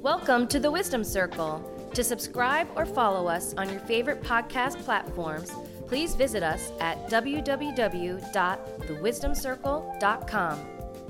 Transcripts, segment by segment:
Welcome to the Wisdom Circle. To subscribe or follow us on your favorite podcast platforms, please visit us at www.thewisdomcircle.com.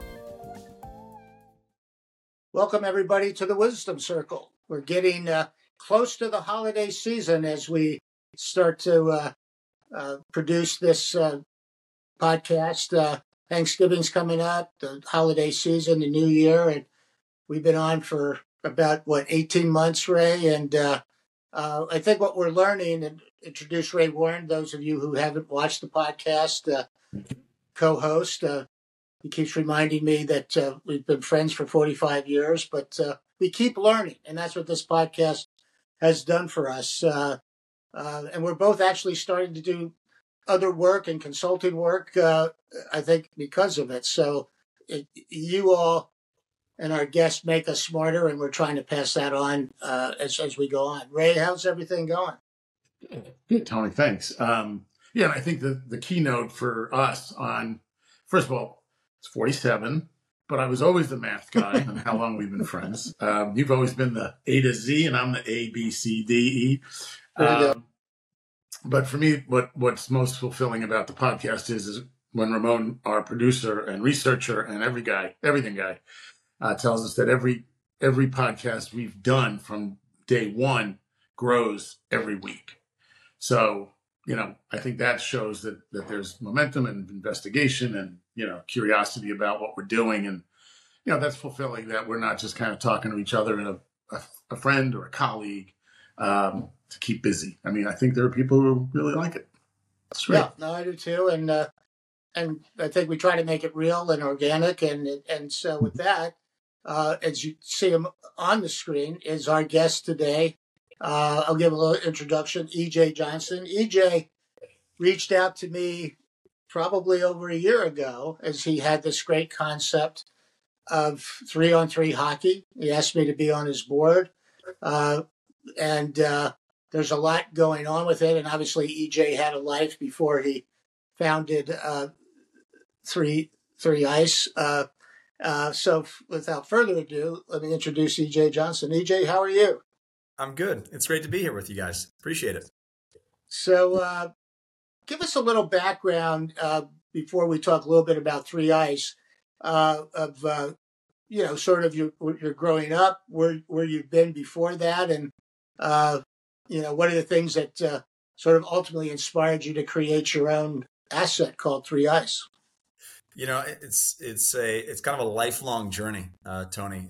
Welcome, everybody, to the Wisdom Circle. We're getting close to the holiday season as we start to produce this podcast. Thanksgiving's coming up, the holiday season, the new year, and we've been on for about, 18 months, Ray? And I think what we're learning, and introduce Ray Warren, those of you who haven't watched the podcast, co-host, he keeps reminding me that we've been friends for 45 years, but we keep learning, and that's what this podcast has done for us. And we're both actually starting to do other work and consulting work, I think, because of it. So you all and our guests make us smarter, and we're trying to pass that on as we go on. Ray, how's everything going? Good, Tony. Thanks. And I think the keynote for us on, first of all, it's 47, but I was always the math guy on how long we've been friends. You've always been the A to Z, and I'm the A, B, C, D, E. But for me, what's most fulfilling about the podcast is when Ramon, our producer and researcher and everything guy, tells us that every podcast we've done from day one grows every week. So, I think that shows that there's momentum and investigation and, curiosity about what we're doing. And, that's fulfilling, that we're not just kind of talking to each other and a friend or a colleague to keep busy. I mean, I think there are people who really like it. That's great. Yeah, no, I do too. And I think we try to make it real and organic. And so with that, as you see him on the screen, is our guest today. I'll give a little introduction. E.J. Johnston. E.J. reached out to me probably over a year ago as he had this great concept of 3-on-3 hockey. He asked me to be on his board. And there's a lot going on with it. And obviously, E.J. had a life before he founded Three Ice. So without further ado, let me introduce E.J. Johnston. E.J., how are you? I'm good. It's great to be here with you guys. Appreciate it. So give us a little background before we talk a little bit about Three Ice of sort of your growing up, where you've been before that, and what are the things that sort of ultimately inspired you to create your own asset called Three Ice? It's kind of a lifelong journey, Tony.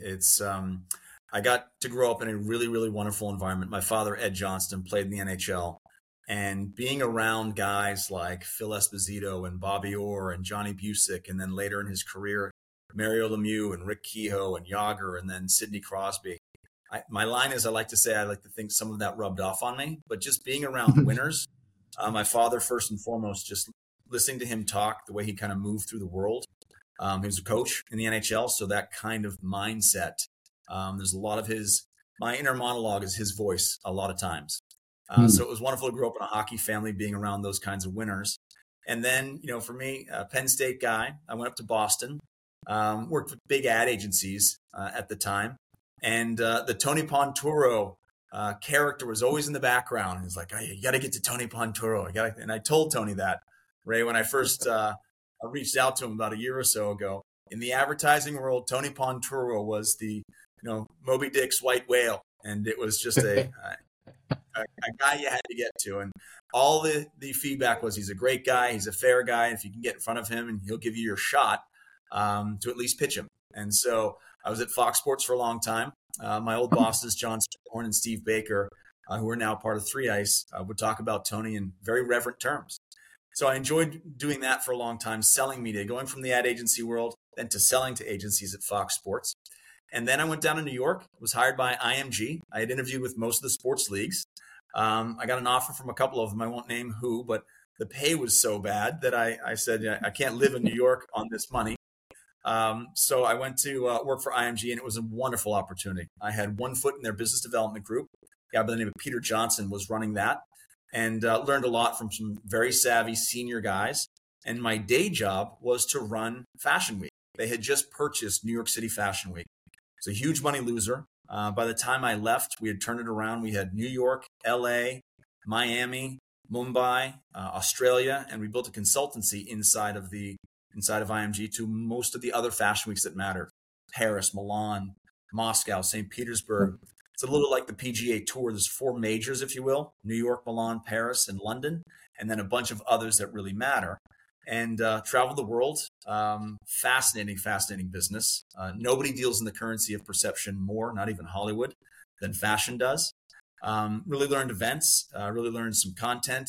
I got to grow up in a really, really wonderful environment. My father, Ed Johnston, played in the NHL, and being around guys like Phil Esposito and Bobby Orr and Johnny Busick, and then later in his career, Mario Lemieux and Rick Kehoe and Yager, and then Sidney Crosby. My line is, I like to think some of that rubbed off on me, but just being around winners, my father, first and foremost, just listening to him talk, the way he kind of moved through the world. He was a coach in the NHL, so that kind of mindset, there's a lot of my inner monologue is his voice a lot of times. So it was wonderful to grow up in a hockey family, being around those kinds of winners. And then, for me, a Penn State guy, I went up to Boston, worked with big ad agencies at the time. And the Tony Ponturo character was always in the background. He's like, you got to get to Tony Ponturo. And I told Tony that, Ray, when I first reached out to him about a year or so ago. In the advertising world, Tony Ponturo was the, Moby Dick's white whale. And it was just a guy you had to get to. And all the feedback was he's a great guy. He's a fair guy. If you can get in front of him, and he'll give you your shot to at least pitch him. And so I was at Fox Sports for a long time. My old bosses, John Sternhorn and Steve Baker, who are now part of Three Ice, would talk about Tony in very reverent terms. So I enjoyed doing that for a long time, selling media, going from the ad agency world then to selling to agencies at Fox Sports. And then I went down to New York, was hired by IMG. I had interviewed with most of the sports leagues. I got an offer from a couple of them. I won't name who, but the pay was so bad that I said, I can't live in New York on this money. So I went to work for IMG, and it was a wonderful opportunity. I had one foot in their business development group. A guy by the name of Peter Johnson was running that, and learned a lot from some very savvy senior guys. And my day job was to run Fashion Week. They had just purchased New York City Fashion Week. It's a huge money loser. By the time I left, we had turned it around. We had New York, LA, Miami, Mumbai, Australia, and we built a consultancy inside of IMG to most of the other fashion weeks that matter: Paris, Milan, Moscow, St. Petersburg. It's a little like the PGA Tour. There's 4 majors, if you will: New York, Milan, Paris, and London, and then a bunch of others that really matter. And traveled the world. Fascinating business. Nobody deals in the currency of perception more, not even Hollywood, than fashion does. Really learned events, really learned some content,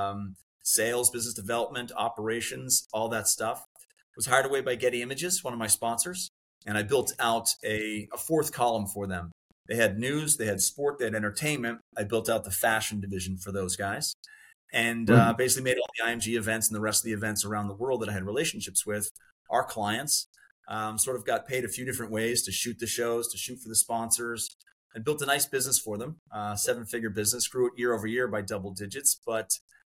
sales, business development, operations, all that stuff. Was hired away by Getty Images, one of my sponsors, and I built out a 4th column for them. They had news, they had sport, they had entertainment. I built out the fashion division for those guys, and basically made all the IMG events and the rest of the events around the world that I had relationships with, our clients. Sort of got paid a few different ways to shoot the shows, to shoot for the sponsors, and built a nice business for them. 7-figure business, grew it year over year by double digits, but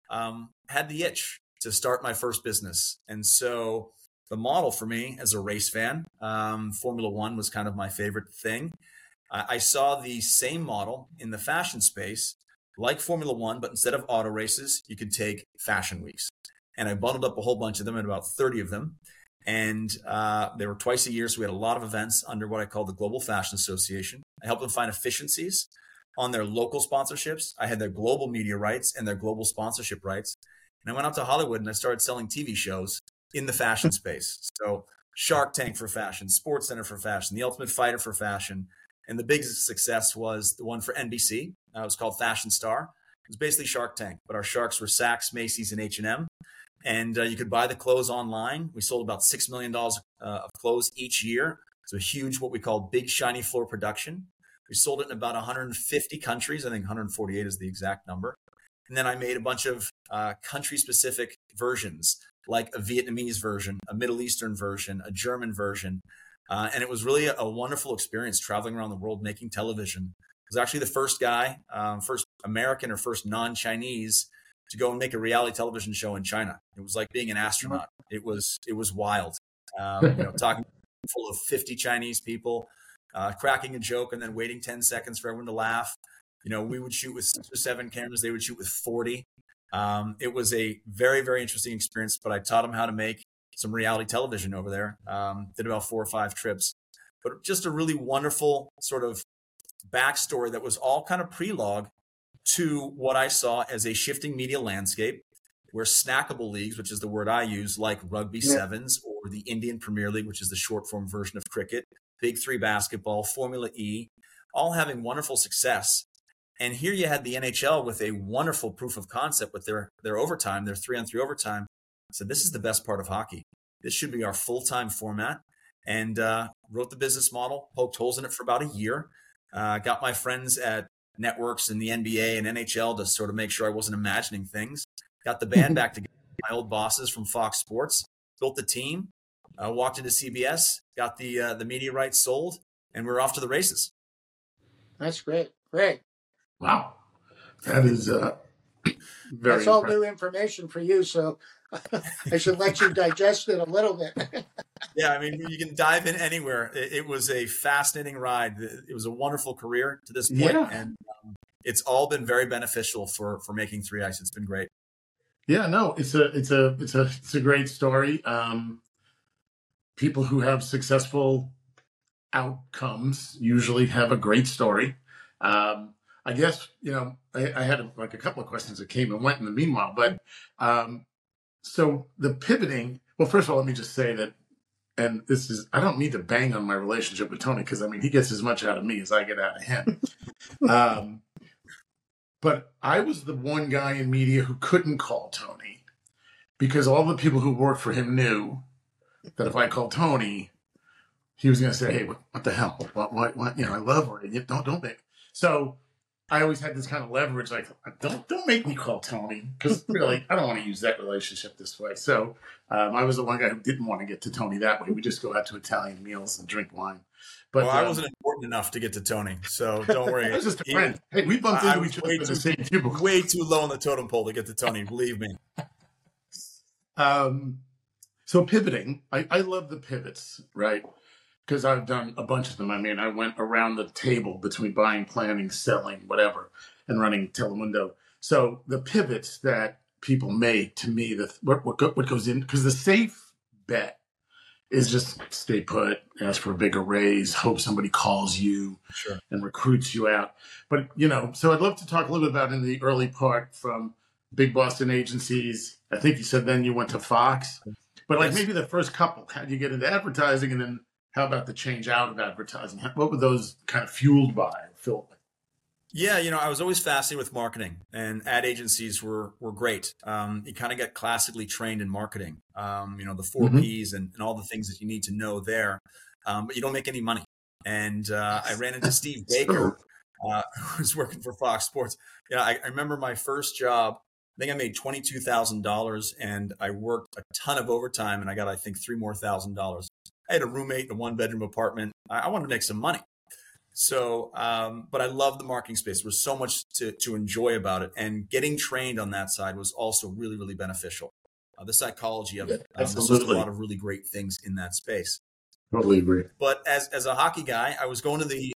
had the itch to start my first business. And so the model for me as a race fan, Formula One was kind of my favorite thing. I saw the same model in the fashion space, like Formula One, but instead of auto races, you could take fashion weeks. And I bundled up a whole bunch of them, and about 30 of them. And they were twice a year, so we had a lot of events under what I call the Global Fashion Association. I helped them find efficiencies on their local sponsorships. I had their global media rights and their global sponsorship rights. And I went out to Hollywood and I started selling TV shows in the fashion space. So Shark Tank for fashion, SportsCenter for fashion, The Ultimate Fighter for fashion. And the biggest success was the one for NBC. It was called Fashion Star. It was basically Shark Tank, but our sharks were Saks, Macy's, and H&M. And you could buy the clothes online. We sold about $6 million of clothes each year. So a huge, what we call big, shiny floor production. We sold it in about 150 countries. I think 148 is the exact number. And then I made a bunch of country-specific versions, like a Vietnamese version, a Middle Eastern version, a German version. And it was really a wonderful experience traveling around the world making television. I was actually the first guy, first American or first non-Chinese to go and make a reality television show in China. It was like being an astronaut. It was wild. Talking full of 50 Chinese people, cracking a joke and then waiting 10 seconds for everyone to laugh. We would shoot with 6 or 7 cameras. They would shoot with 40. It was a very, very interesting experience, but I taught them how to make some reality television over there. Did about 4 or 5 trips, but just a really wonderful sort of backstory that was all kind of prelogue to what I saw as a shifting media landscape where snackable leagues, which is the word I use, like Rugby Sevens or the Indian Premier League, which is the short form version of cricket, Big 3 basketball, Formula E, all having wonderful success. And here you had the NHL with a wonderful proof of concept with their overtime, their 3-on-3 overtime. I said, this is the best part of hockey. This should be our full-time format. And wrote the business model, poked holes in it for about a year. Got my friends at networks in the NBA and NHL to sort of make sure I wasn't imagining things. Got the band back together, my old bosses from Fox Sports, built the team, walked into CBS, got the media rights sold, and we're off to the races. That's great. Great. Wow. That is very That's all new information for you, so I should let you digest it a little bit. Yeah, I mean, you can dive in anywhere. It was a fascinating ride. It was a wonderful career to this point, and it's all been very beneficial for making 3 Ice. It's been great. Yeah, no, it's a great story. People who have successful outcomes usually have a great story. I guess, I had a couple of questions that came and went in the meanwhile, but so the pivoting, well, first of all, let me just say that, and I don't need to bang on my relationship with Tony because, he gets as much out of me as I get out of him. But I was the one guy in media who couldn't call Tony because all the people who worked for him knew that if I called Tony, he was going to say, hey, what the hell? What, I love her. Don't make. So I always had this kind of leverage, like, don't make me call Tony, because really, I don't want to use that relationship this way. So I was the one guy who didn't want to get to Tony that way. We just go out to Italian meals and drink wine. But I wasn't important enough to get to Tony, so don't worry. I was just a friend. Hey, we bumped into each other in the same cubicle. Way too low on the totem pole to get to Tony, believe me. So pivoting, I love the pivots, right? because I've done a bunch of them. I mean, I went around the table between buying, planning, selling, whatever, and running Telemundo. So the pivots that people make, to me, what goes in, because the safe bet is just stay put, ask for a bigger raise, hope somebody calls you Sure. and recruits you out. But, so I'd love to talk a little bit about in the early part from big Boston agencies. I think you said then you went to Fox, but like maybe the first couple, how did you get into advertising? And then how about the change out of advertising? What were those kind of fueled by, Phil? Yeah, I was always fascinated with marketing, and ad agencies were great. You kind of get classically trained in marketing, the 4 Ps and all the things that you need to know there, but you don't make any money. And I ran into Steve Baker, who was working for Fox Sports. I remember my first job. I think I made $22,000, and I worked a ton of overtime, and I got, I think, $3,000 more. I had a roommate in a 1-bedroom apartment. I wanted to make some money. So, but I love the marketing space. There was so much to enjoy about it, and getting trained on that side was also really, really beneficial. The psychology of it. There's just a lot of really great things in that space. Totally agree. But as a hockey guy, I was going to the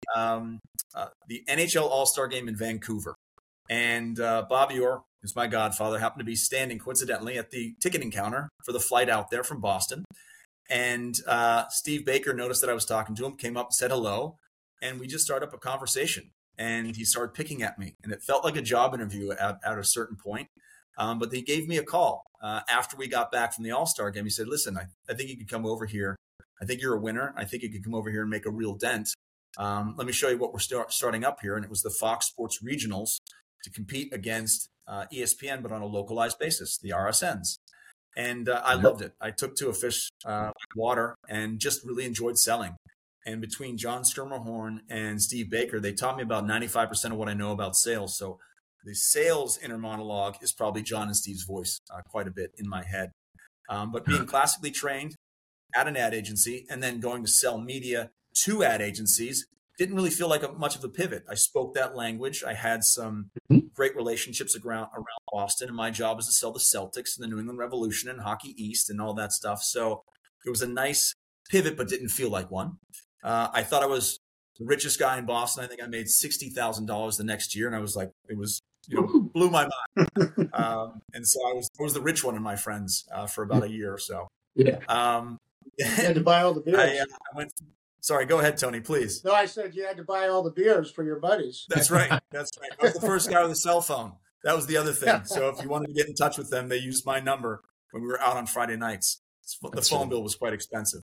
NHL All-Star game in Vancouver, and Bobby Orr, who's my godfather, happened to be standing coincidentally at the ticketing counter for the flight out there from Boston. And Steve Baker noticed that I was talking to him, came up and said hello. And we just started up a conversation, and he started picking at me, and it felt like a job interview at a certain point. But he gave me a call after we got back from the All-Star game. He said, listen, I think you could come over here. I think you're a winner. I think you could come over here and make a real dent. Let me show you what we're starting up here. And it was the Fox Sports Regionals to compete against ESPN, but on a localized basis, the RSNs. And I loved it. I took to a fish water and just really enjoyed selling. And between John Schermerhorn and Steve Baker, they taught me about 95% of what I know about sales. So the sales inner monologue is probably John and Steve's voice quite a bit in my head. But being classically trained at an ad agency and then going to sell media to ad agencies didn't really feel like much of a pivot. I spoke that language. I had some great relationships around Boston, and my job was to sell the Celtics and the New England Revolution and Hockey East and all that stuff. So it was a nice pivot, but didn't feel like one. I thought I was the richest guy in Boston. I think I made $60,000 the next year, and I was like, it was, blew my mind. And so I was the rich one in my friends for about a year or so. Yeah. You had to buy all the beers. Sorry, go ahead, Tony, please. No, I said you had to buy all the beers for your buddies. That's right. That's right. I was the first guy with a cell phone. That was the other thing. So if you wanted to get in touch with them, they used my number when we were out on Friday nights. The phone bill was quite expensive.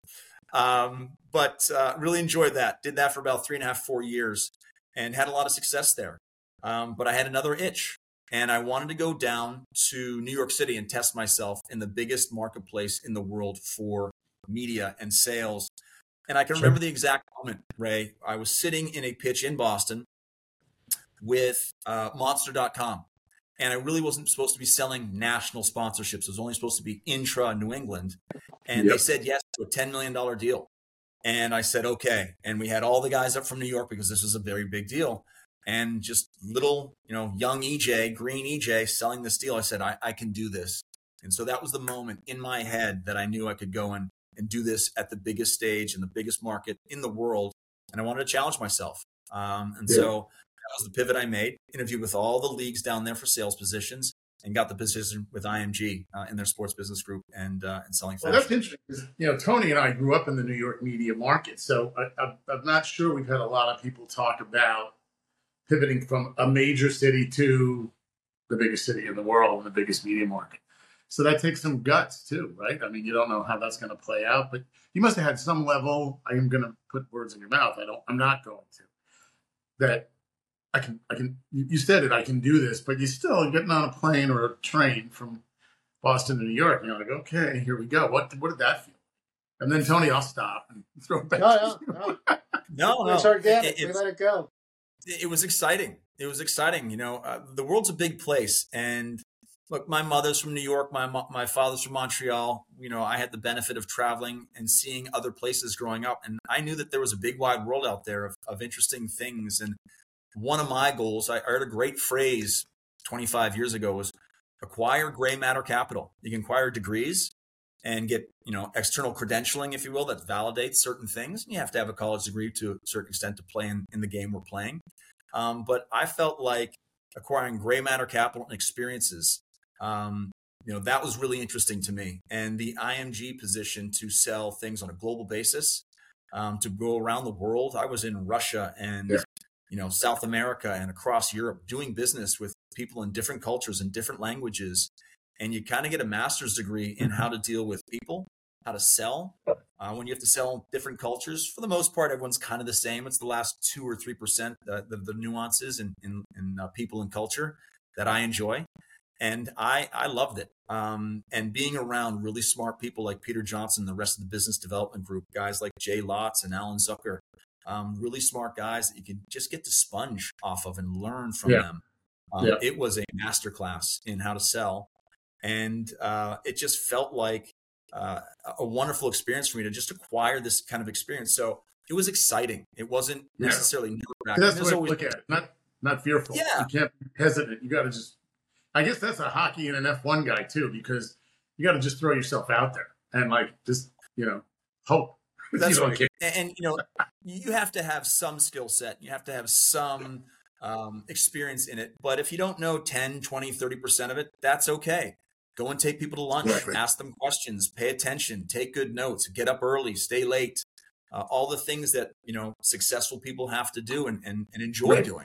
But really enjoyed that. Did that for about 3.5, 4 years and had a lot of success there. But I had another itch, and I wanted to go down to New York City and test myself in the biggest marketplace in the world for media and sales. And I can remember the exact moment, Ray. I was sitting in a pitch in Boston with Monster.com. And I really wasn't supposed to be selling national sponsorships. It was only supposed to be intra New England. And they said yes to a $10 million deal. And I said, okay. And we had all the guys up from New York because this was a very big deal. And just little, young EJ, green EJ selling this deal. I said, I can do this. And so that was the moment in my head that I knew I could go and do this at the biggest stage in the biggest market in the world. And I wanted to challenge myself. So that was the pivot I made, interviewed with all the leagues down there for sales positions, and got the position with IMG in their sports business group and selling fashion. Well, that's interesting because, Tony and I grew up in the New York media market. So I'm not sure we've had a lot of people talk about pivoting from a major city to the biggest city in the world and the biggest media market. So that takes some guts too, right? I mean, you don't know how that's going to play out, but you must have had some level. I am going to put words in your mouth. I'm not going to. That I can. You said it. I can do this, but you still getting on a plane or a train from Boston to New York. You're like, okay, here we go. What did that feel? And then Tony, I'll stop and throw it back. No. It's organic. We let it go. It was exciting. It was exciting. The world's a big place, and look, my mother's from New York. My father's from Montreal. I had the benefit of traveling and seeing other places growing up, and I knew that there was a big wide world out there of interesting things. And one of my goals, I heard a great phrase 25 years ago, was acquire gray matter capital. You can acquire degrees, and get, external credentialing, if you will, that validates certain things. And you have to have a college degree to a certain extent to play in the game we're playing. But I felt like acquiring gray matter capital and experiences, that was really interesting to me. And the IMG position to sell things on a global basis, to go around the world. I was in Russia and, South America and across Europe doing business with people in different cultures and different languages. And you kind of get a master's degree in how to deal with people, how to sell. When you have to sell different cultures, for the most part, everyone's kind of the same. It's the last 2 or 3%, the nuances in people and culture that I enjoy. And I loved it. And being around really smart people like Peter Johnson, the rest of the business development group, guys like Jay Lotz and Alan Zucker, really smart guys that you can just get to sponge off of and learn from them. It was a masterclass in how to sell. And it just felt like a wonderful experience for me to just acquire this kind of experience. So it was exciting. It wasn't necessarily nerve-wracking. That's the way to look at it. Not fearful. Yeah. You can't be hesitant. You got to just, I guess that's a hockey and an F1 guy too, because you got to just throw yourself out there and just, hope. That's right. And, you have to have some skill set. You have to have some experience in it. But if you don't know 10, 20, 30% of it, that's okay. Go and take people to lunch, ask them questions, pay attention, take good notes, get up early, stay late, all the things that, successful people have to do and enjoy doing.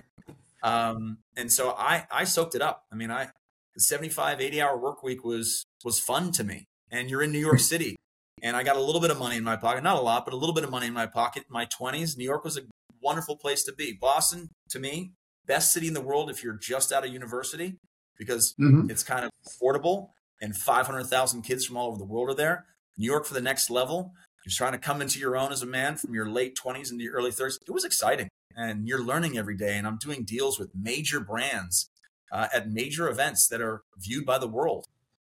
And so I soaked it up. I mean, the 75, 80-hour work week was fun to me. And you're in New York City. And I got a little bit of money in my pocket, not a lot, but a little bit of money in my pocket. In my 20s, New York was a wonderful place to be. Boston, to me, best city in the world if you're just out of university, because it's kind of affordable and 500,000 kids from all over the world are there. New York for the next level. You're trying to come into your own as a man from your late 20s into your early 30s. It was exciting. And you're learning every day. And I'm doing deals with major brands at major events that are viewed by the world.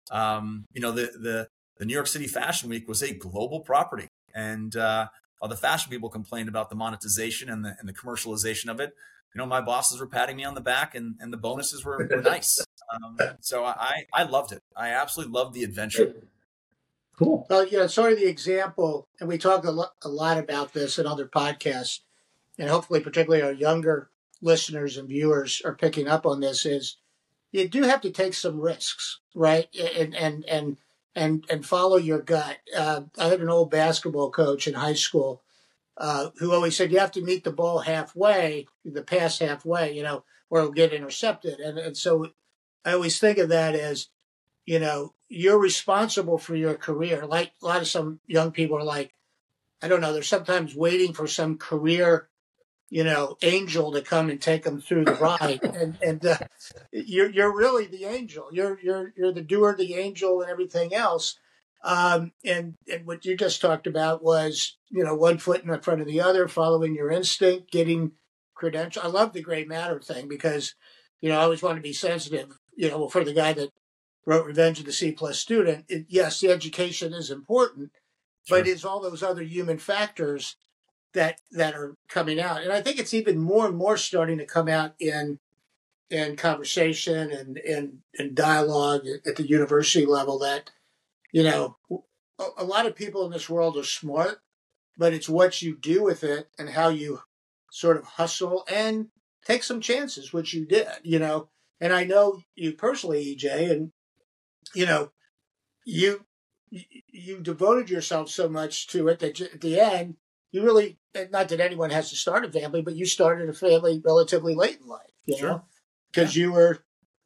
The New York City Fashion Week was a global property. And all the fashion people complained about the monetization and the commercialization of it. My bosses were patting me on the back and the bonuses were nice. So I loved it. I absolutely loved the adventure. Cool. Well, sort of the example, and we talk a lot about this in other podcasts, and hopefully particularly our younger listeners and viewers are picking up on this, is you do have to take some risks, right? And follow your gut. I had an old basketball coach in high school who always said you have to meet the ball halfway, the pass halfway, or it'll get intercepted. And so I always think of that as, you're responsible for your career. Like a lot of some young people are like, I don't know, they're sometimes waiting for some career, angel to come and take them through the ride. And you're really the angel. You're the doer, the angel, and everything else. And what you just talked about was, one foot in front of the other, following your instinct, getting credentials. I love the gray matter thing because, I always want to be sensitive, for the guy that wrote Revenge of the C+ Student. Yes, the education is important, but it's all those other human factors that are coming out. And I think it's even more and more starting to come out in conversation and dialogue at the university level that, a lot of people in this world are smart, but it's what you do with it and how you sort of hustle and take some chances, which you did, And I know you personally, EJ, and, you devoted yourself so much to it that at the end, you really, not that anyone has to start a family, but you started a family relatively late in life, know, because you were,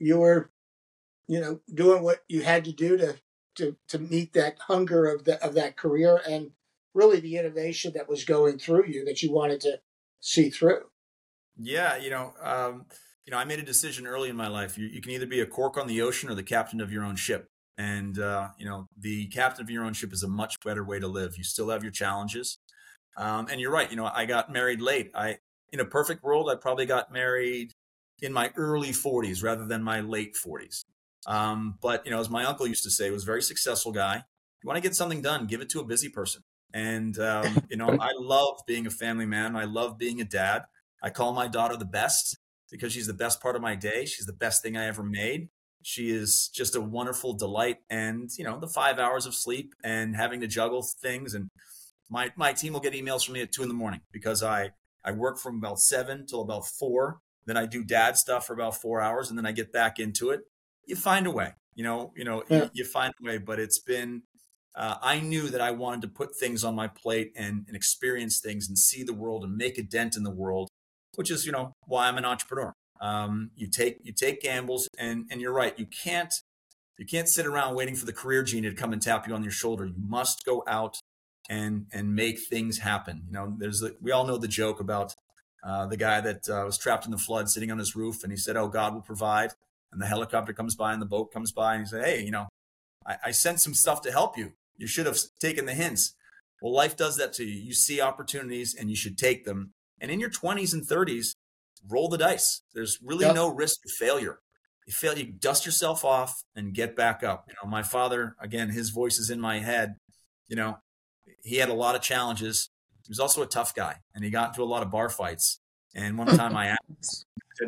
doing what you had to do to meet that hunger of that career and really the innovation that was going through you that you wanted to see through. Yeah. I made a decision early in my life. You can either be a cork on the ocean or the captain of your own ship. And, the captain of your own ship is a much better way to live. You still have your challenges. And you're right. I got married late. In a perfect world, I probably got married in my early 40s rather than my late 40s. But, as my uncle used to say, he was a very successful guy. You want to get something done, give it to a busy person. And, I love being a family man. I love being a dad. I call my daughter the best because she's the best part of my day. She's the best thing I ever made. She is just a wonderful delight. And, the 5 hours of sleep and having to juggle things. And my team will get emails from me at 2 a.m. because I work from about 7 till about 4. Then I do dad stuff for about 4 hours, and then I get back into it. You find a way, you find a way, but it's been, I knew that I wanted to put things on my plate and experience things and see the world and make a dent in the world, which is, why I'm an entrepreneur. You take gambles, and you're right. You can't sit around waiting for the career genie to come and tap you on your shoulder. You must go out and make things happen. We all know the joke about the guy that was trapped in the flood sitting on his roof, and he said, "Oh, God will provide." And the helicopter comes by and the boat comes by, and he said, "Hey, I sent some stuff to help you. You should have taken the hints." Well, life does that to you. You see opportunities and you should take them. And in your 20s and 30s, roll the dice. There's really no risk of failure. You fail, you dust yourself off and get back up. My father, again, his voice is in my head. He had a lot of challenges. He was also a tough guy, and he got into a lot of bar fights. And one time I asked,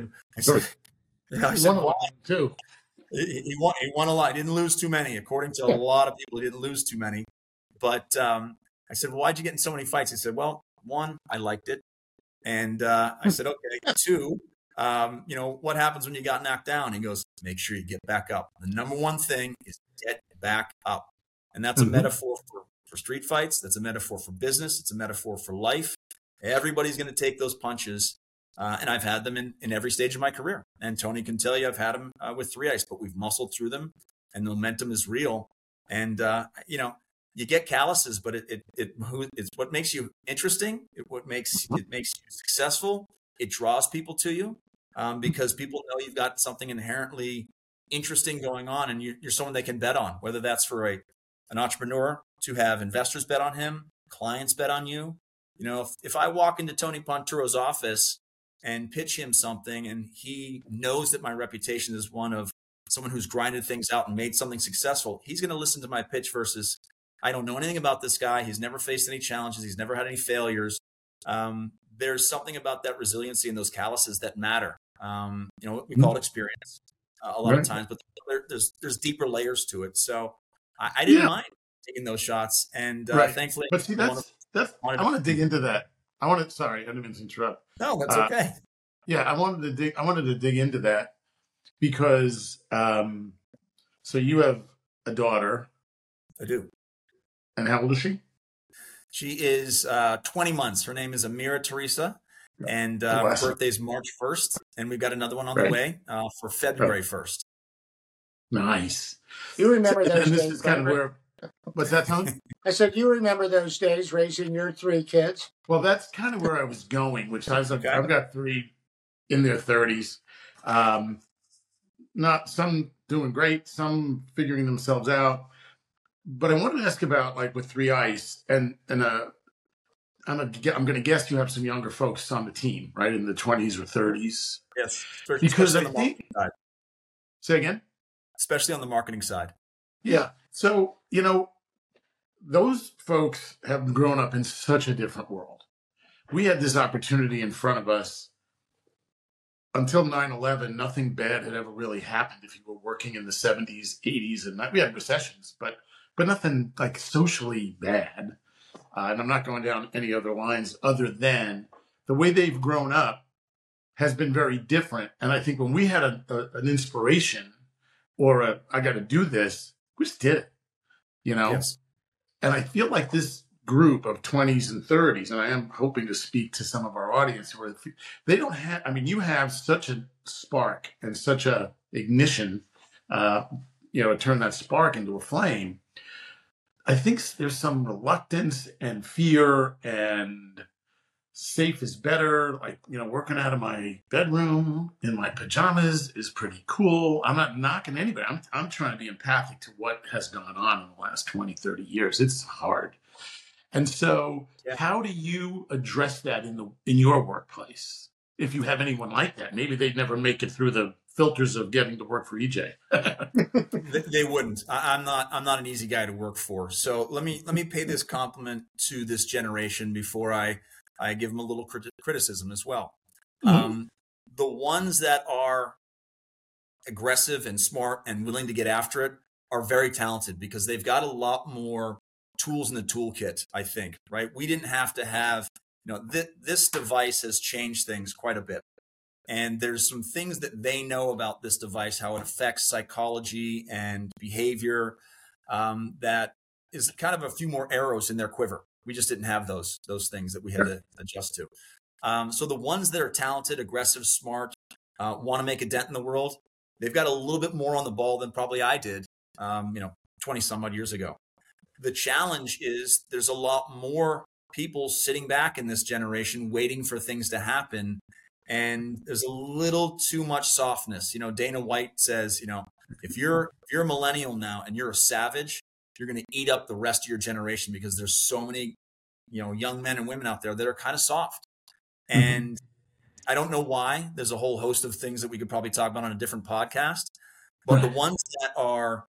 I said, why? Too. He won a lot. He didn't lose too many. According to a lot of people, he didn't lose too many. But I said, "Well, why'd you get in so many fights?" He said, "Well, 1, I liked it." And I said, "Okay." 2, what happens when you got knocked down? He goes, "Make sure you get back up. The number one thing is get back up." And that's a metaphor for street fights. That's a metaphor for business. It's a metaphor for life. Everybody's going to take those punches. And I've had them in every stage of my career. And Tony can tell you I've had them with 3 Ice, but we've muscled through them, and the momentum is real. And, you get calluses, but it's what makes you interesting. It makes you successful. It draws people to you because people know you've got something inherently interesting going on, and you're someone they can bet on, whether that's for an entrepreneur to have investors bet on him, clients bet on you. If I walk into Tony Ponturo's office and pitch him something, and he knows that my reputation is one of someone who's grinded things out and made something successful, he's going to listen to my pitch versus, "I don't know anything about this guy. He's never faced any challenges. He's never had any failures." There's something about that resiliency and those calluses that matter. We call it experience a lot of times, but there's deeper layers to it. So I didn't mind taking those shots, and thankfully. But see, I want to dig into that. Sorry, I didn't mean to interrupt. No, that's okay. Yeah, I wanted to dig into that because so you have a daughter. I do. And how old is she? She is 20 months. Her name is Amira Teresa, and her birthday's March 1st, and we've got another one on the way for February 1st. Nice. You remember those days? And this is kind of where. What's that, Tony? I said, you remember those days raising your 3 kids? Well, that's kind of where I was going, which I've got 3 in their 30s. Not some doing great, some figuring themselves out. But I wanted to ask about, like, with 3 Ice, and I'm going to guess you have some younger folks on the team, right, in the 20s or 30s. Yes, because I think. Say again. Especially on the marketing side. Yeah. So, those folks have grown up in such a different world. We had this opportunity in front of us. Until 9/11, nothing bad had ever really happened if you were working in the 70s, 80s, and we had recessions, but nothing like socially bad. And I'm not going down any other lines other than the way they've grown up has been very different. And I think when we had an inspiration or I got to do this, we just did it, Yes. And I feel like this group of 20s and 30s, and I am hoping to speak to some of our audience where they don't have, you have such a spark and such a ignition, to turn that spark into a flame. I think there's some reluctance and fear and safe is better. Like, working out of my bedroom in my pajamas is pretty cool. I'm not knocking anybody. I'm trying to be empathic to what has gone on in the last 20, 30 years. It's hard. And so how do you address that in your workplace? If you have anyone like that, maybe they'd never make it through the filters of getting to work for EJ. They wouldn't. I'm not an easy guy to work for. So let me pay this compliment to this generation before I give them a little criticism as well. Mm-hmm. The ones that are aggressive and smart and willing to get after it are very talented because they've got a lot more tools in the toolkit, I think, right? We didn't have to have, this device has changed things quite a bit. And there's some things that they know about this device, how it affects psychology and behavior, that is kind of a few more arrows in their quiver. We just didn't have those things that we had to adjust to. So the ones that are talented, aggressive, smart, want to make a dent in the world, they've got a little bit more on the ball than probably I did, 20 some odd years ago. The challenge is there's a lot more people sitting back in this generation waiting for things to happen. And there's a little too much softness. Dana White says, if you're a millennial now and you're a savage, you're going to eat up the rest of your generation because there's so many, young men and women out there that are kind of soft. And I don't know why. There's a whole host of things that we could probably talk about on a different podcast. But the ones that are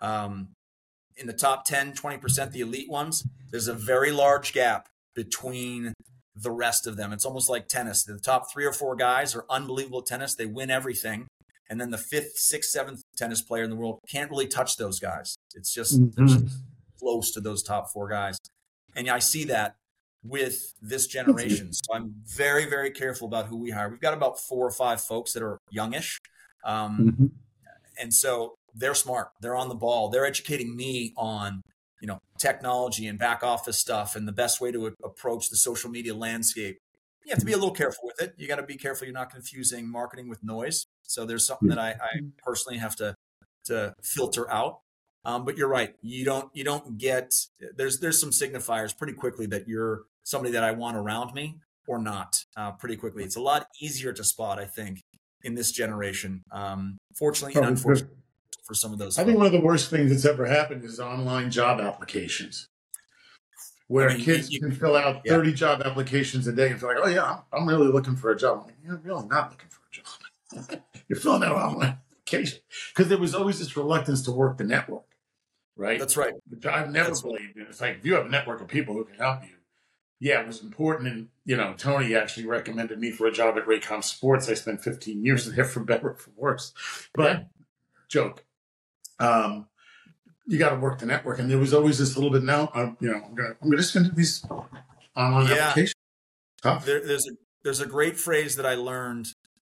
in the top 10, 20%, the elite ones, there's a very large gap between the rest of them. It's almost like tennis. The top 3 or 4 guys are unbelievable at tennis. They win everything. And then the 5th, 6th, 7th tennis player in the world can't really touch those guys. It's just, they're just close to those top 4 guys. And I see that with this generation. So I'm very, very careful about who we hire. We've got about 4 or 5 folks that are youngish. And so they're smart. They're on the ball. They're educating me on, technology and back office stuff and the best way to approach the social media landscape. You have to be a little careful with it. You got to be careful you're not confusing marketing with noise. So there's something that I personally have to filter out. But you're right. You don't get, there's some signifiers pretty quickly that you're somebody that I want around me or not pretty quickly. It's a lot easier to spot, I think, in this generation. Fortunately and unfortunately for some of those. I think one of the worst things that's ever happened is online job applications, where kids can fill out 30 job applications a day and feel like, oh yeah, I'm really looking for a job. I'm like, you're really not looking for a job. You're filling out online application. Because there was always this reluctance to work the network, right? That's right. Which I've never believed in. It's like, if you have a network of people who can help you, yeah, it was important. And, Tony actually recommended me for a job at Raycom Sports. I spent 15 years there, for better or for worse. But joke. You got to work the network, and there was always this little bit. Now, I'm just going to do these online applications. Tough. There's a great phrase that I learned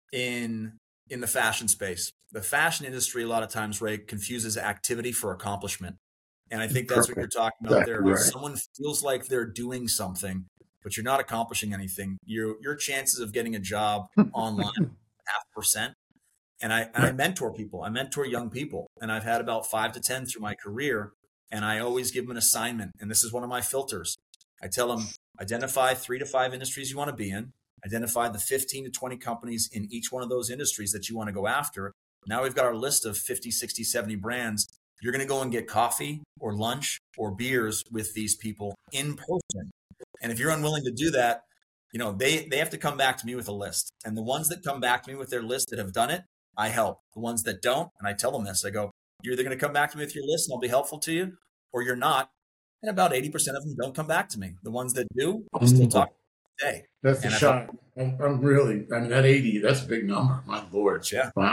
in the fashion space. The fashion industry, a lot of times, Ray, confuses activity for accomplishment, and I think that's what you're talking about there. Right. Someone feels like they're doing something, but you're not accomplishing anything. Your chances of getting a job online 0.5%. And I mentor people. I mentor young people. And I've had about 5 to 10 through my career. And I always give them an assignment. And this is one of my filters. I tell them, identify 3 to 5 industries you want to be in. Identify the 15 to 20 companies in each one of those industries that you want to go after. Now we've got our list of 50, 60, 70 brands. You're going to go and get coffee or lunch or beers with these people in person. And if you're unwilling to do that, they have to come back to me with a list. And the ones that come back to me with their list that have done it, I help. The ones that don't, and I tell them this, I go, you're either going to come back to me with your list and I'll be helpful to you, or you're not. And about 80% of them don't come back to me. The ones that do, I'll still talk today. That's the shot. I'm really, that 80, that's a big number. My Lord. Yeah. Wow.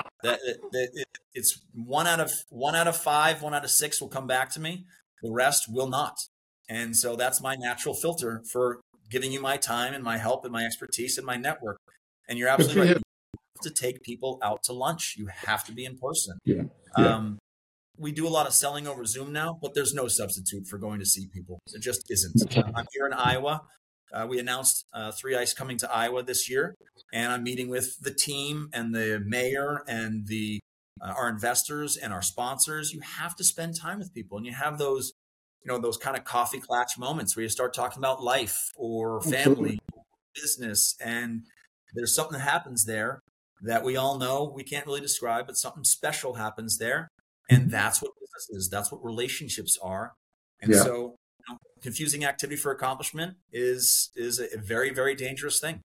It's 1 out of 5, 1 out of 6 will come back to me. The rest will not. And so that's my natural filter for giving you my time and my help and my expertise and my network. And you're absolutely right. To take people out to lunch. You have to be in person. Yeah. We do a lot of selling over Zoom now, but there's no substitute for going to see people. It just isn't. I'm here in Iowa. We announced 3 Ice coming to Iowa this year, and I'm meeting with the team and the mayor and our investors and our sponsors. You have to spend time with people, and you have those, those kind of coffee klatch moments where you start talking about life or family, business, and there's something that happens there that we all know we can't really describe, but something special happens there. And that's what business is. That's what relationships are. And so confusing activity for accomplishment is a very, very dangerous thing.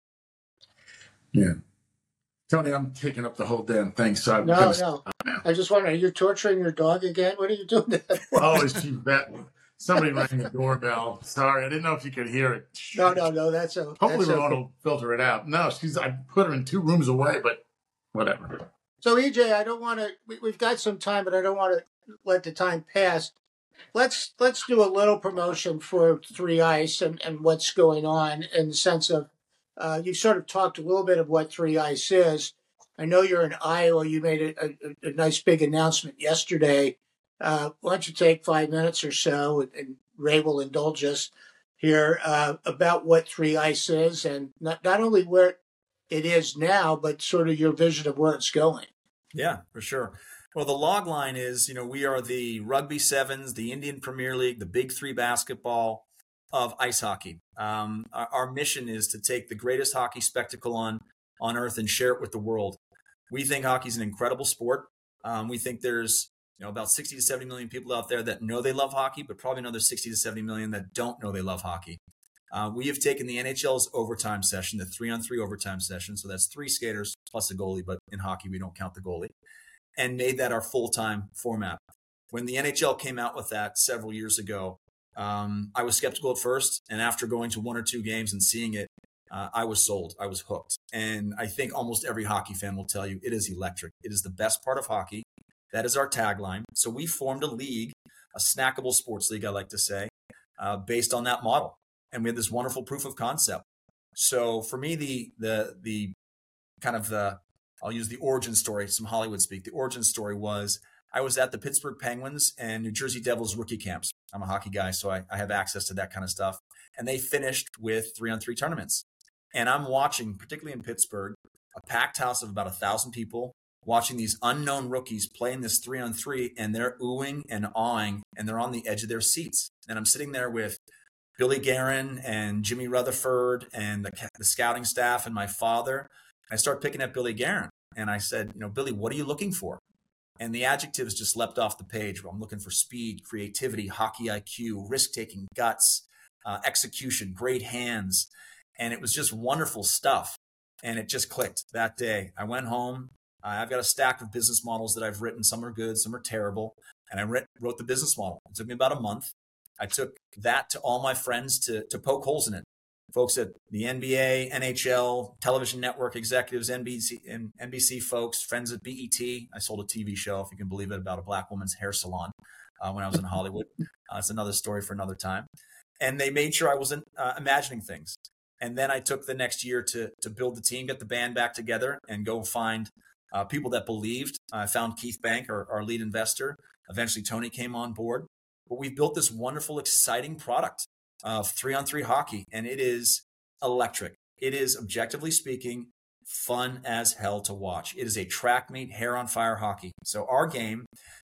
Yeah. Tony, I'm taking up the whole damn thing. So No. I just wonder, are you torturing your dog again? What are you doing? Oh, she's betting. Somebody rang the doorbell. Sorry, I didn't know if you could hear it. No. That's okay. Hopefully Ramon will filter it out. No, I put her in 2 rooms away, but whatever. So EJ, I don't want to. We've got some time, but I don't want to let the time pass. Let's do a little promotion for Three Ice and what's going on in the sense of you sort of talked a little bit of what Three Ice is. I know you're in Iowa. You made a nice big announcement yesterday. Why don't you take 5 minutes or so, and Ray will indulge us here about what Three Ice is and not only where it is now, but sort of your vision of where it's going. Yeah, for sure. Well, the log line is, we are the Rugby Sevens, the Indian Premier League, the Big Three basketball of ice hockey. Our mission is to take the greatest hockey spectacle on earth and share it with the world. We think hockey is an incredible sport. We think there's about 60 to 70 million people out there that know they love hockey, but probably another 60 to 70 million that don't know they love hockey. We have taken the NHL's overtime session, the 3-on-3 overtime session. So that's 3 skaters plus a goalie, but in hockey, we don't count the goalie, and made that our full-time format. When the NHL came out with that several years ago, I was skeptical at first. And after going to 1 or 2 games and seeing it, I was sold. I was hooked. And I think almost every hockey fan will tell you it is electric. It is the best part of hockey. That is our tagline. So we formed a league, a snackable sports league, I like to say, based on that model. And we had this wonderful proof of concept. So for me, the kind of I'll use the origin story, some Hollywood speak. The origin story was I was at the Pittsburgh Penguins and New Jersey Devils rookie camps. I'm a hockey guy, so I have access to that kind of stuff. And they finished with 3-on-3 tournaments. And I'm watching, particularly in Pittsburgh, a packed house of about 1,000 people, watching these unknown rookies playing this 3-on-3, and they're oohing and awing, and they're on the edge of their seats. And I'm sitting there with Billy Guerin and Jimmy Rutherford and the scouting staff and my father. I start picking at Billy Guerin, and I said, Billy, what are you looking for? And the adjectives just leapt off the page. I'm looking for speed, creativity, hockey IQ, risk-taking, guts, execution, great hands. And it was just wonderful stuff. And it just clicked that day. I went home. I've got a stack of business models that I've written. Some are good, some are terrible. And I wrote the business model. It took me about a month. I took that to all my friends to poke holes in it. Folks at the NBA, NHL, television network executives, NBC folks, friends at BET. I sold a TV show, if you can believe it, about a black woman's hair salon when I was in Hollywood. It's another story for another time. And they made sure I wasn't imagining things. And then I took the next year to build the team, get the band back together, and go find people that believed. I found Keith Bank, our lead investor. Eventually, Tony came on board. But we've built this wonderful, exciting product of 3-on-3 hockey, and it is electric. It is, objectively speaking, fun as hell to watch. It is a track meet, hair on fire hockey. So our game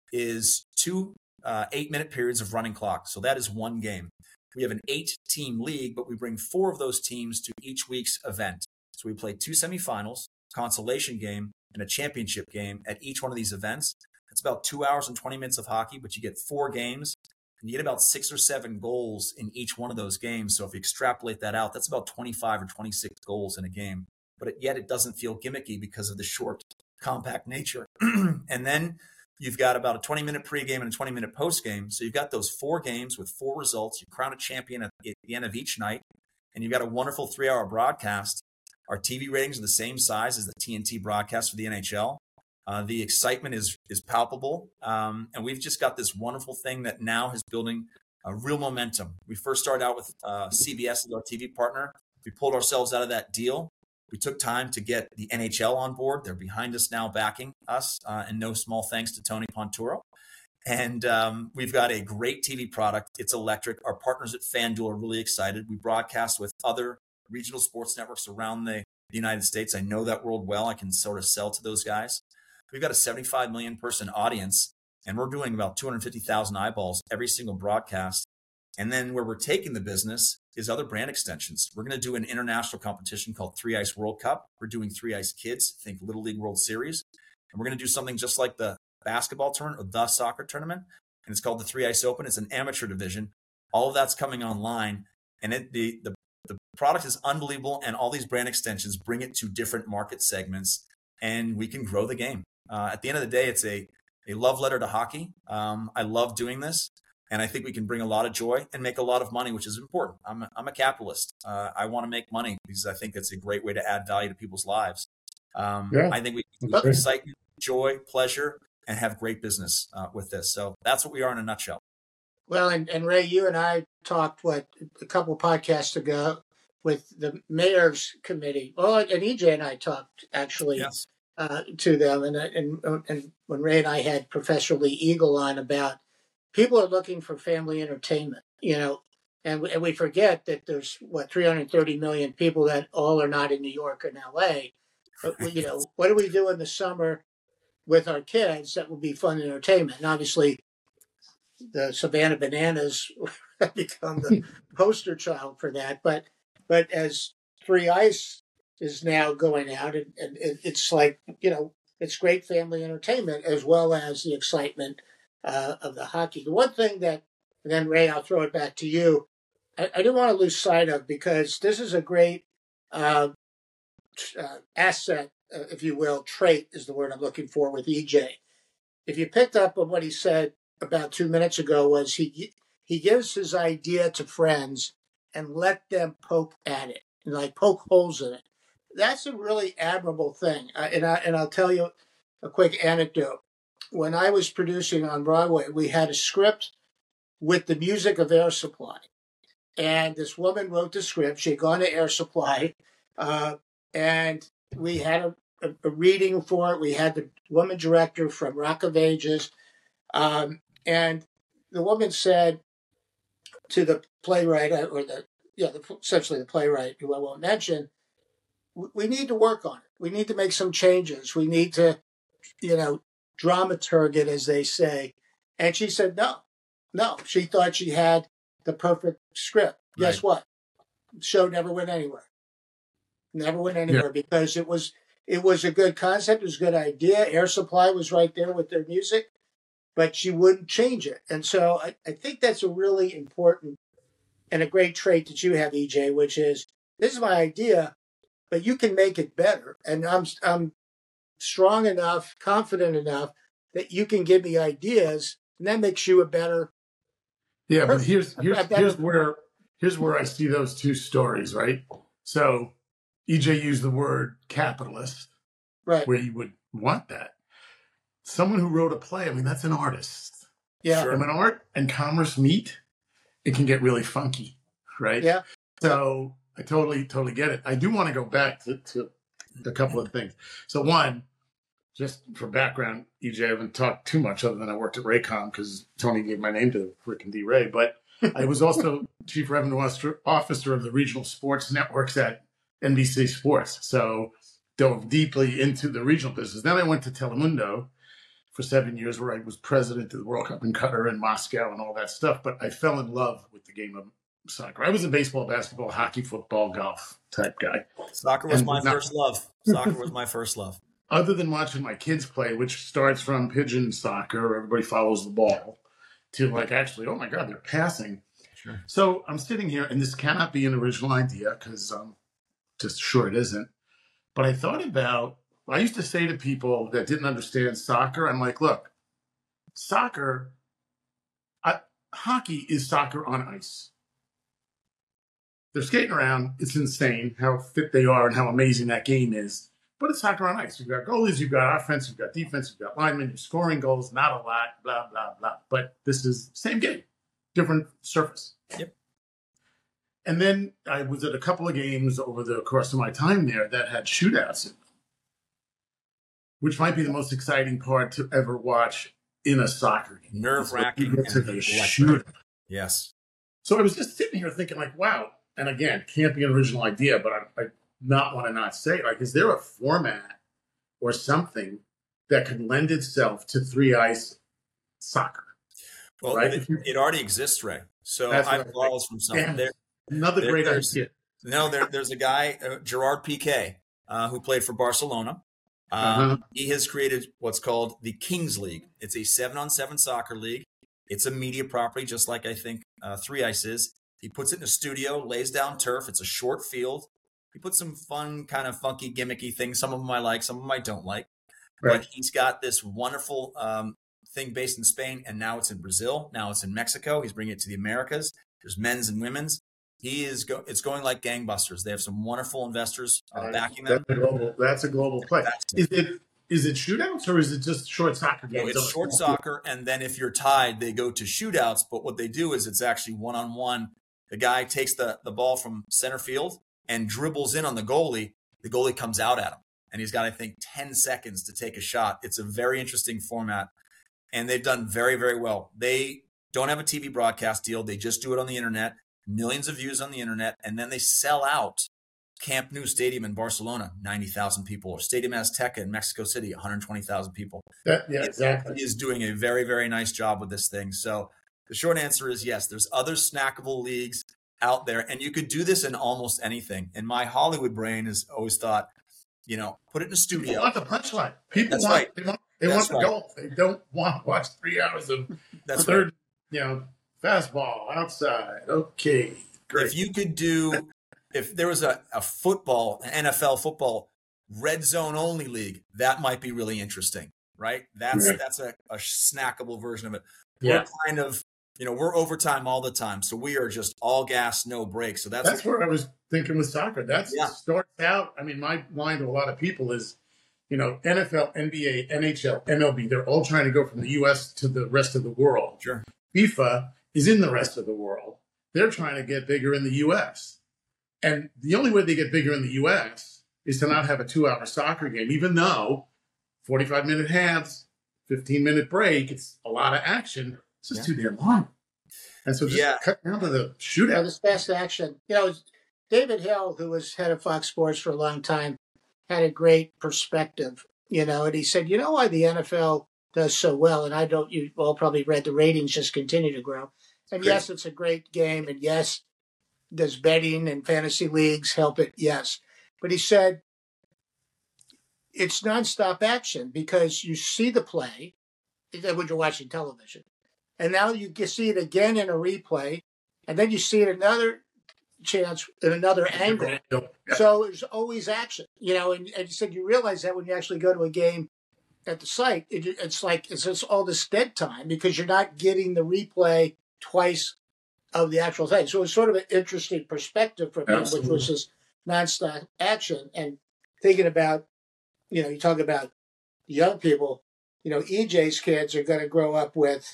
is 2 8-minute periods of running clock. So that is one game. We have an 8-team league, but we bring 4 of those teams to each week's event. So we play 2 semifinals, consolation game, and a championship game at each one of these events. It's about 2 hours and 20 minutes of hockey, but you get 4 games, and you get about 6 or 7 goals in each one of those games. So if you extrapolate that out, that's about 25 or 26 goals in a game. But yet it doesn't feel gimmicky because of the short, compact nature. And then you've got about a 20-minute pregame and a 20-minute postgame. So you've got those 4 games with 4 results. You crown a champion at the end of each night, and you've got a wonderful 3-hour broadcast. Our TV ratings are the same size as the TNT broadcast for the NHL. The excitement is palpable, and we've just got this wonderful thing that now is building a real momentum. We first started out with CBS as our TV partner. We pulled ourselves out of that deal. We took time to get the NHL on board. They're behind us now, backing us, and no small thanks to Tony Ponturo. And we've got a great TV product. It's electric. Our partners at FanDuel are really excited. We broadcast with other regional sports networks around the United States. I know that world well. I can sort of sell to those guys. We've got a 75 million person audience, and we're doing about 250,000 eyeballs every single broadcast. And then where we're taking the business is other brand extensions. We're going to do an international competition called 3 Ice World Cup. We're doing 3 Ice Kids, think Little League World Series. And we're going to do something just like the basketball tournament or the soccer tournament. And it's called the 3 Ice Open. It's an amateur division. All of that's coming online. And the product is unbelievable. And all these brand extensions bring it to different market segments, and we can grow the game. At the end of the day, it's a love letter to hockey. I love doing this, and I think we can bring a lot of joy and make a lot of money, which is important. I'm a capitalist. I want to make money because I think it's a great way to add value to people's lives. I think we can keep excitement joy, pleasure, and have great business with this. So that's what we are in a nutshell. Well, and Ray, you and I talked, a couple podcasts ago with the mayor's committee. Well, and EJ and I talked actually Yes. To them. And when Ray and I had Professor Lee Eagle on about people are looking for family entertainment, and we forget that there's 330 million people that all are not in New York and LA. But what do we do in the summer with our kids that would be fun entertainment? And obviously, the Savannah Bananas have become the poster child for that. But as Three Ice is now going out, and it's like, it's great family entertainment as well as the excitement of the hockey. The one thing that, and then Ray, I'll throw it back to you, I didn't want to lose sight of, because this is a great asset, if you will, trait is the word I'm looking for with EJ. If you picked up on what he said about 2 minutes ago, was he gives his idea to friends and let them poke at it, and like poke holes in it. That's a really admirable thing. And I'll tell you a quick anecdote. When I was producing on Broadway, we had a script with the music of Air Supply. And this woman wrote the script. She had gone to Air Supply. And we had a reading for it. We had the woman director from Rock of Ages. And the woman said to the playwright, essentially the playwright, who I won't mention, we need to work on it. We need to make some changes. We need to, dramaturg it, as they say. And she said, no. She thought she had the perfect script. Right. Guess what? The show never went anywhere. Because it was a good concept. It was a good idea. Air Supply was right there with their music, but she wouldn't change it. And so I think that's a really important and a great trait that you have, EJ, which is, this is my idea, but you can make it better. And I'm strong enough, confident enough that you can give me ideas, and that makes you a better. Yeah, but here's where I see those two stories, right? So EJ used the word capitalist, right? Where you would want that. Someone who wrote a play, that's an artist. Yeah. Sure. And when art and commerce meet, it can get really funky, right? Yeah. So I totally get it. I do want to go back to a couple of things. So one, just for background, EJ, I haven't talked too much other than I worked at Raycom because Tony gave my name to Rick and D. Ray, but I was also Chief Revenue Officer of the regional sports networks at NBC Sports. So dove deeply into the regional business. Then I went to Telemundo for 7 years, where I was president of the World Cup in Qatar and Moscow and all that stuff. But I fell in love with the game of soccer. I was a baseball, basketball, hockey, football, golf type guy. Soccer was my first love. Soccer was my first love. Other than watching my kids play, which starts from pigeon soccer, where everybody follows the ball, to actually, oh my God, they're passing. Sure. So I'm sitting here, and this cannot be an original idea because just sure it isn't. But I thought about, I used to say to people that didn't understand soccer, I'm like, look, hockey is soccer on ice. They're skating around. It's insane how fit they are and how amazing that game is. But it's soccer on ice. You've got goalies, you've got offense, you've got defense, you've got linemen, you're scoring goals, not a lot, blah, blah, blah. But this is the same game, different surface. Yep. And then I was at a couple of games over the course of my time there that had shootouts in them, which might be the most exciting part to ever watch in a soccer game. Nerve-wracking. Shootout. Yes. So I was just sitting here thinking wow, and again, can't be an original idea, but I not want to not say, is there a format or something that could lend itself to Three Ice soccer? Well, right? It already exists, Ray. So I borrow from something. Another great idea. There's a guy, Gerard Piqué, who played for Barcelona. He has created what's called the Kings League. It's a 7-on-7 soccer league. It's a media property, just like I think Three Ice is. He puts it in a studio, lays down turf. It's a short field. He puts some fun, kind of funky, gimmicky things. Some of them I like, some of them I don't like. Right. But he's got this wonderful thing based in Spain, and now it's in Brazil. Now it's in Mexico. He's bringing it to the Americas. There's men's and women's. It's going like gangbusters. They have some wonderful investors backing them. That's a global play. Is is it shootouts or is it just short soccer games? No, it's short soccer, and then if you're tied, they go to shootouts. But what they do is it's actually one-on-one. The guy takes the ball from center field and dribbles in on the goalie. The goalie comes out at him, and he's got, I think, 10 seconds to take a shot. It's a very interesting format, and they've done very, very well. They don't have a TV broadcast deal. They just do it on the internet, millions of views on the internet, and then they sell out Camp Nou Stadium in Barcelona, 90,000 people, or Stadium Azteca in Mexico City, 120,000 people. Exactly. He is doing a very, very nice job with this thing. So the short answer is yes, there's other snackable leagues out there, and you could do this in almost anything. And my Hollywood brain has always thought, put it in a studio. People want the punchline. People That's want, right. they want the goal. They don't want to watch 3 hours of third, fastball outside. Okay, great. If you could do, if there was a football, an NFL football red zone only league, that might be really interesting, right? That's a snackable version of it. Yeah. We're kind of, we're overtime all the time. So we are just all gas, no brakes. So that's where I was thinking with soccer. Starts out. I mean, my line to a lot of people is, NFL, NBA, NHL, MLB, they're all trying to go from the U.S. to the rest of the world. Sure. FIFA is in the rest of the world. They're trying to get bigger in the U.S. And the only way they get bigger in the U.S. is to not have a 2-hour soccer game, even though 45-minute halves, 15-minute break, it's a lot of action. It's just too damn long. And so just cut down to the shootout. This fast action. David Hill, who was head of Fox Sports for a long time, had a great perspective, and he said, why the NFL does so well, and you all probably read the ratings just continue to grow. And yes, it's a great game, and yes, does betting and fantasy leagues help it? Yes. But he said it's nonstop action because you see the play when you're watching television. And now you can see it again in a replay, and then you see it another chance in another angle. Yeah. So there's always action, and he said you realize that when you actually go to a game at the site, it's just all this dead time because you're not getting the replay twice of the actual thing. So it's sort of an interesting perspective from him, which was this nonstop action. And thinking about, you talk about young people, EJ's kids are going to grow up with,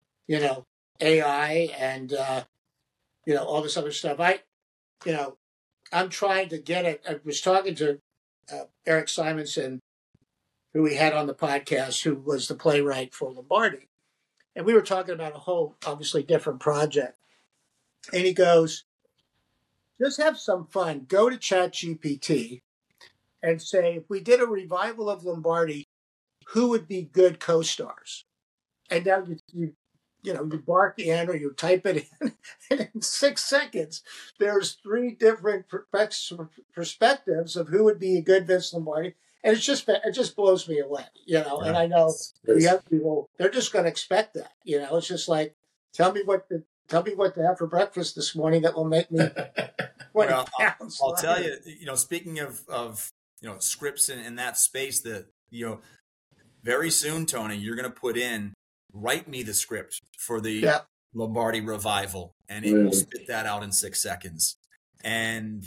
AI and, all this other stuff. I'm trying to get it. I was talking to Eric Simonson, who we had on the podcast, who was the playwright for Lombardi. And we were talking about a whole, obviously, different project. And he goes, just have some fun. Go to ChatGPT and say, if we did a revival of Lombardi, who would be good co-stars? And now you bark in or you type it in, and in 6 seconds, there's 3 different perspectives of who would be a good Vince Lombardi. And it just blows me away, and I know the young people, they're just going to expect that, it's just like, tell me what to have for breakfast this morning that will make me 20 pounds. I'll tell you, speaking of scripts in that space that, very soon, Tony, you're going to put in, write me the script for the Lombardi revival, and it will spit that out in 6 seconds. And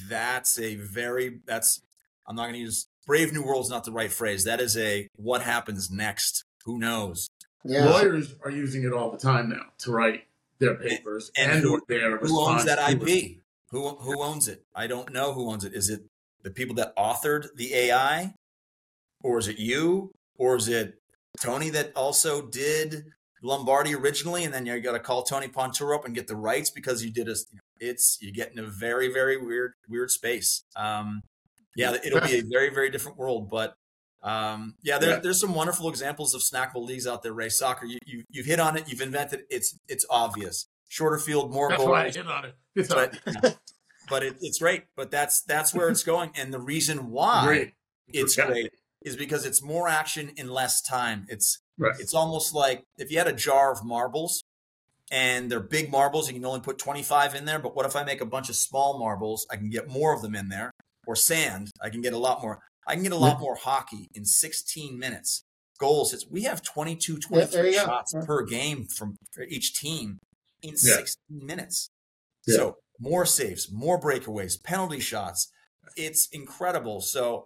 I'm not going to use Brave New World is not the right phrase. That is what happens next? Who knows? Yeah. Lawyers are using it all the time now to write their papers and who owns that IP? It. Who owns it? I don't know who owns it. Is it the people that authored the AI, or is it you, or is it Tony that also did Lombardi originally, and then you got to call Tony Ponturo up and get the rights because you did you get in a very, very weird space. It'll be a very, very different world, but there's some wonderful examples of snackable leagues out there. Ray, soccer, you've hit on it, you've invented it. It's obvious. Shorter field, more goals. That's why I hit on it. But it's great. But that's where it's going, and the reason why it's great is because it's more action in less time. It's almost like if you had a jar of marbles and they're big marbles, you can only put 25 in there. But what if I make a bunch of small marbles? I can get more of them in there. Or sand, I can get a lot more. I can get a lot more hockey in 16 minutes. Goals. We have 22, 23 shots per game for each team in 16 minutes. Yeah. So more saves, more breakaways, penalty shots. It's incredible. So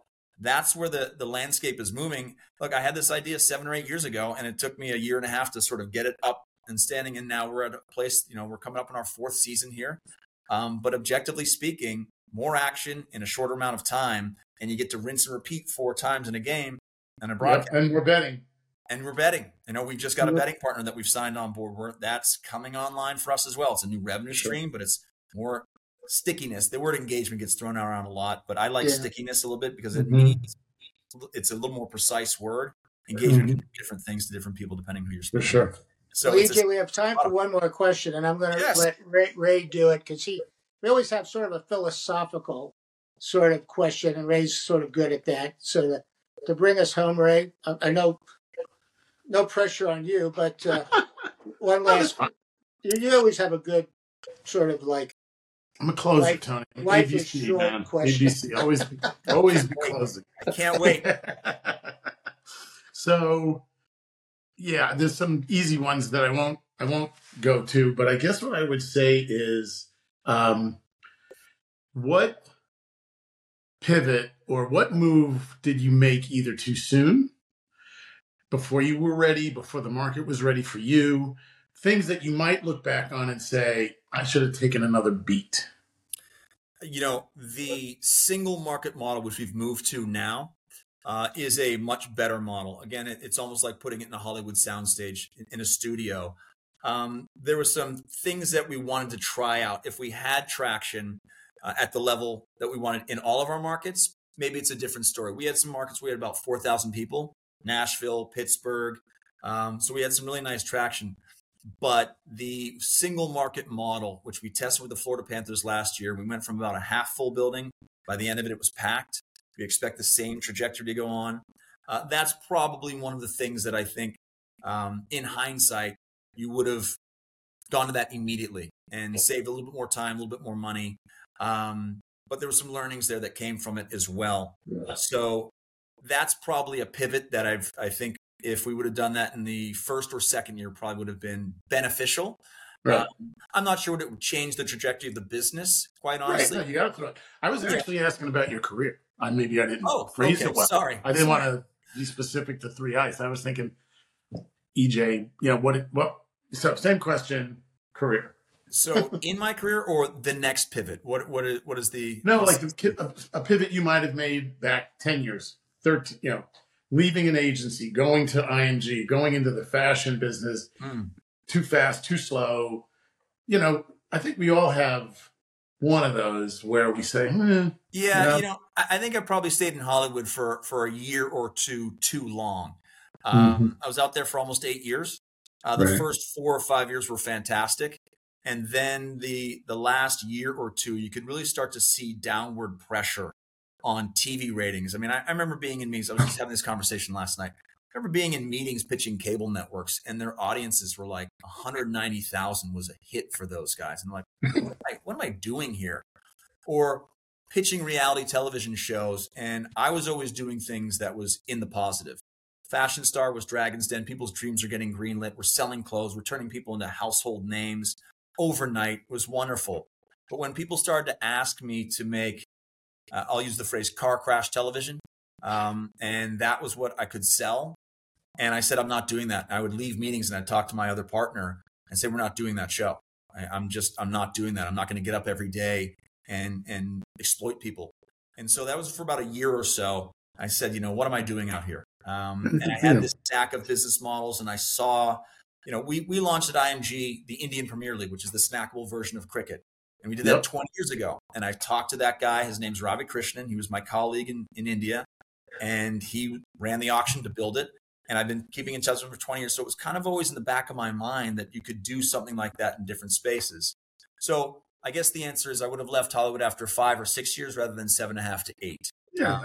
that's where the landscape is moving. Look, I had this idea 7 or 8 years ago, and it took me a year and a half to sort of get it up and standing. And now we're at a place, we're coming up in our 4th season here. But objectively speaking, more action in a shorter amount of time, and you get to rinse and repeat 4 times in a game and a broadcast. Yep, and we're betting. We've just got a betting partner that we've signed on board. That's coming online for us as well. It's a new revenue stream, but it's more stickiness. The word engagement gets thrown around a lot, but I like stickiness a little bit because it means it's a little more precise word. Engagement can do different things to different people depending who you're speaking. For sure. So EJ, we have time for one more question, and I'm going to let Ray do it because we always have sort of a philosophical sort of question, and Ray's sort of good at that. So to bring us home, Ray, I know no pressure on you, but one last. You always have a good sort of like. I'm a closer, Tony. Life is short question. ABC, always be closing. I can't wait. So, yeah, there's some easy ones that I won't go to, but I guess what I would say is, what pivot or what move did you make either too soon, before you were ready, before the market was ready for you? Things that you might look back on and say, I should have taken another beat. The single market model, which we've moved to now, is a much better model. Again, it's almost like putting it in a Hollywood soundstage in a studio. There were some things that we wanted to try out. If we had traction at the level that we wanted in all of our markets, maybe it's a different story. We had some markets where we had about 4,000 people, Nashville, Pittsburgh. So we had some really nice traction. But the single market model, which we tested with the Florida Panthers last year, we went from about a half full building. By the end of it, it was packed. We expect the same trajectory to go on. That's probably one of the things that I think, in hindsight, you would have gone to that immediately and saved a little bit more time, a little bit more money. But there were some learnings there that came from it as well. So that's probably a pivot that I think if we would have done that in the first or second year, probably would have been beneficial. Right. I'm not sure what it would change the trajectory of the business, quite honestly. Right. No, you got to throw it. I was actually asking about your career. Maybe I didn't phrase it well. Sorry. I didn't want to be specific to 3 Ice. I was thinking, EJ, so same question, career. So in my career or the next pivot? What is the... No, like a pivot you might have made back 10 years, 13, leaving an agency, going to IMG, going into the fashion business, too fast, too slow. I think we all have one of those where we say, I think I probably stayed in Hollywood for a year or two too long. I was out there for almost 8 years. The first 4 or 5 years were fantastic. And then the last year or two, you could really start to see downward pressure on TV ratings. I mean, I remember being in meetings. I was just having this conversation last night. I remember being in meetings pitching cable networks, and their audiences were like 190,000 was a hit for those guys. And I'm like, what am I doing here? Or pitching reality television shows, and I was always doing things that was in the positive. Fashion Star was Dragon's Den. People's dreams are getting greenlit. We're selling clothes. We're turning people into household names overnight. It was wonderful. But when people started to ask me to make, I'll use the phrase car crash television, and that was what I could sell. And I said, I'm not doing that. I would leave meetings and I'd talk to my other partner and say, we're not doing that show. I'm not doing that. I'm not going to get up every day and exploit people. And so that was for about a year or so. I said, what am I doing out here? And I had this stack of business models, and I saw, we launched at IMG the Indian Premier League, which is the snackable version of cricket. And we did that 20 years ago. And I talked to that guy. His name's Ravi Krishnan. He was my colleague in India, and he ran the auction to build it. And I've been keeping in touch with him for 20 years. So it was kind of always in the back of my mind that you could do something like that in different spaces. So I guess the answer is I would have left Hollywood after 5 or 6 years rather than 7.5 to 8. Yeah,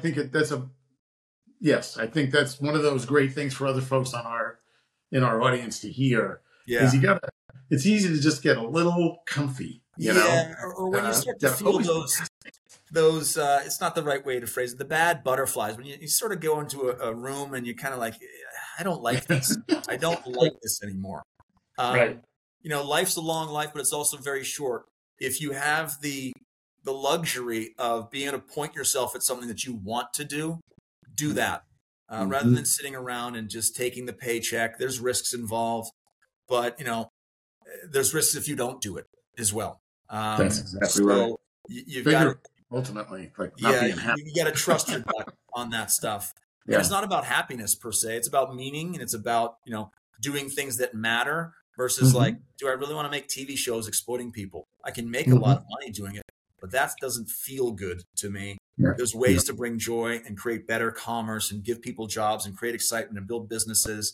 I think that's one of those great things for other folks in our audience to hear. Yeah, is it's easy to just get a little comfy, you know. Or when you start to feel those it's not the right way to phrase it, the bad butterflies, when you sort of go into a room and you're kind of like, I don't like this. I don't like this anymore. Right. Life's a long life, but it's also very short. If you have the the luxury of being able to point yourself at something that you want to do that. Rather than sitting around and just taking the paycheck. There's risks involved, but there's risks if you don't do it as well. That's exactly right. You've got to, ultimately, like, not being happy. You got to trust your gut on that stuff. Yeah. And it's not about happiness per se. It's about meaning, and it's about, doing things that matter versus like, do I really want to make TV shows exploiting people? I can make a lot of money doing it, but that doesn't feel good to me. Yeah. There's ways to bring joy and create better commerce and give people jobs and create excitement and build businesses.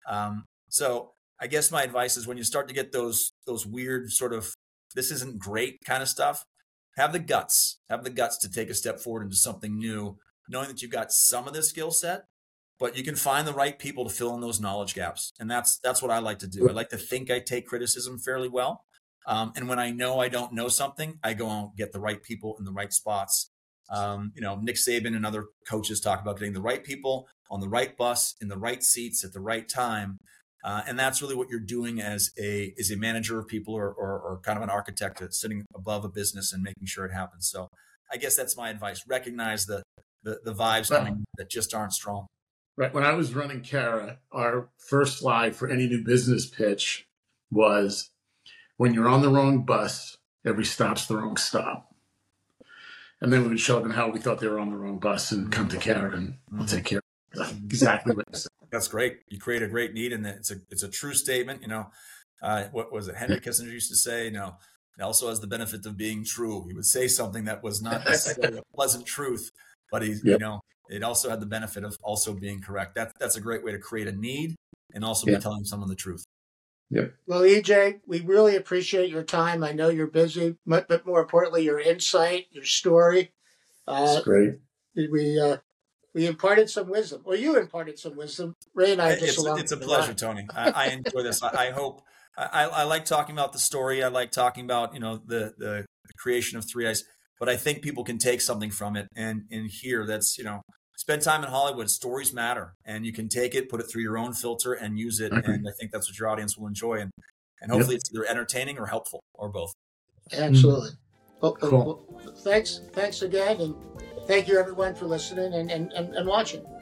So I guess my advice is when you start to get those weird sort of, this isn't great kind of stuff, have the guts to take a step forward into something new, knowing that you've got some of the skill set, but you can find the right people to fill in those knowledge gaps. And that's what I like to do. I like to think I take criticism fairly well. And when I know I don't know something, I go and get the right people in the right spots. Nick Saban and other coaches talk about getting the right people on the right bus, in the right seats at the right time. And that's really what you're doing as a manager of people or kind of an architect that's sitting above a business and making sure it happens. So I guess that's my advice. Recognize the vibes coming that just aren't strong. Right. When I was running Cara, our first slide for any new business pitch was, when you're on the wrong bus, every stop's the wrong stop. And then we would show them how we thought they were on the wrong bus and come to Cara and we'll take care of it. Exactly what you said. That's great. You create a great need, and it's a true statement. What was it? Henry Kissinger used to say, it also has the benefit of being true. He would say something that was not necessarily a pleasant truth, but it also had the benefit of also being correct. That's a great way to create a need and also be telling someone the truth. Yep. Well, EJ, we really appreciate your time. I know you're busy, but more importantly, your insight, your story. That's great. We imparted some wisdom, or you imparted some wisdom. Ray and I just it's a pleasure, Tony. I enjoy this. I hope I like talking about the story. I like talking about the creation of 3i's, but I think people can take something from it and hear that's spend time in Hollywood. Stories matter, and you can take it, put it through your own filter, and use it. And I think that's what your audience will enjoy, and hopefully it's either entertaining or helpful or both. Absolutely. Cool. Thanks again, and thank you everyone for listening and watching.